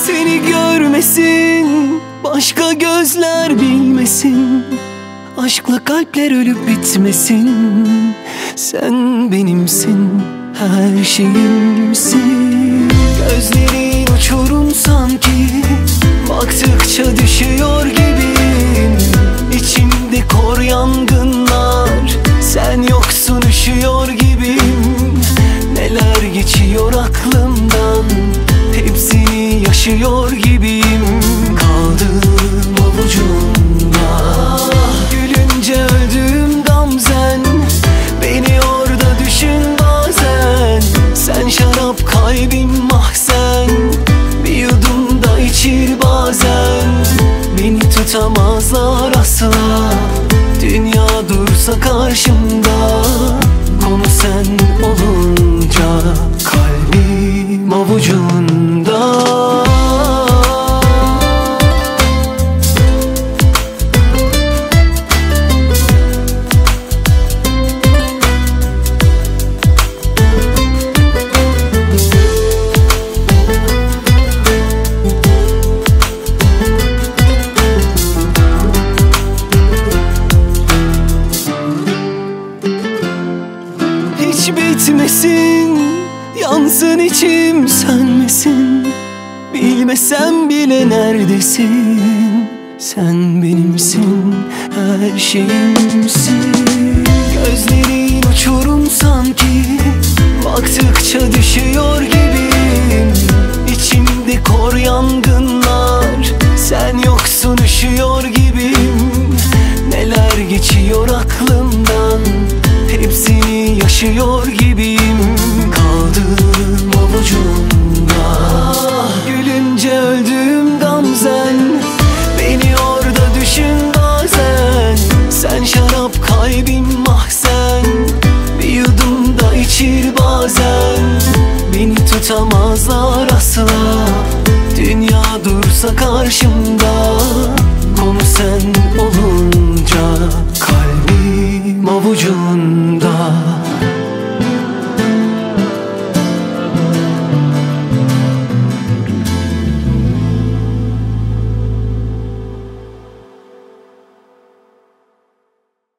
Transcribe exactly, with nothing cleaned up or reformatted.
Seni görmesin, başka gözler bilmesin, aşkla kalpler ölüp bitmesin. Sen benimsin, her şeyimsin. Gözlerin uçurum sanki, baktıkça düşüyor gibiyim. İçimde kor yangınlar, sen yoksun üşüyor gibiyim. Neler geçiyor aklımdan, hepsini yaşıyor gibiyim. Kaldım avucumda, gülünce öldüm Gamzen. Beni orada düşün bazen, sen şarap kalbim mahzen. Bir yudum da içir bazen, beni tutamazlar asla. Dünya dursa karşımda, konu sen olunca kalbim avucunda. Hiç bitmesin, yansın içim sönmesin. Bilmesem bile neredesin, sen benimsin, her şeyimsin. Gözlerin uçurum sanki, baktıkça düşüyor gibiyim. İçimde kor yangınlar, sen yoksun üşüyor gibiyim. Neler geçiyor aklımdan, hepsini yaşıyor gibiyim. Kaldım avucumda, gülünce öldüm Gamzen. Beni orada düşün bazen, sen şarap kalbim mahzen. Bir yudum da içir bazen, beni tutamazlar asla. Dünya dursa karşımda, konu sen olunca kalbim avucunda.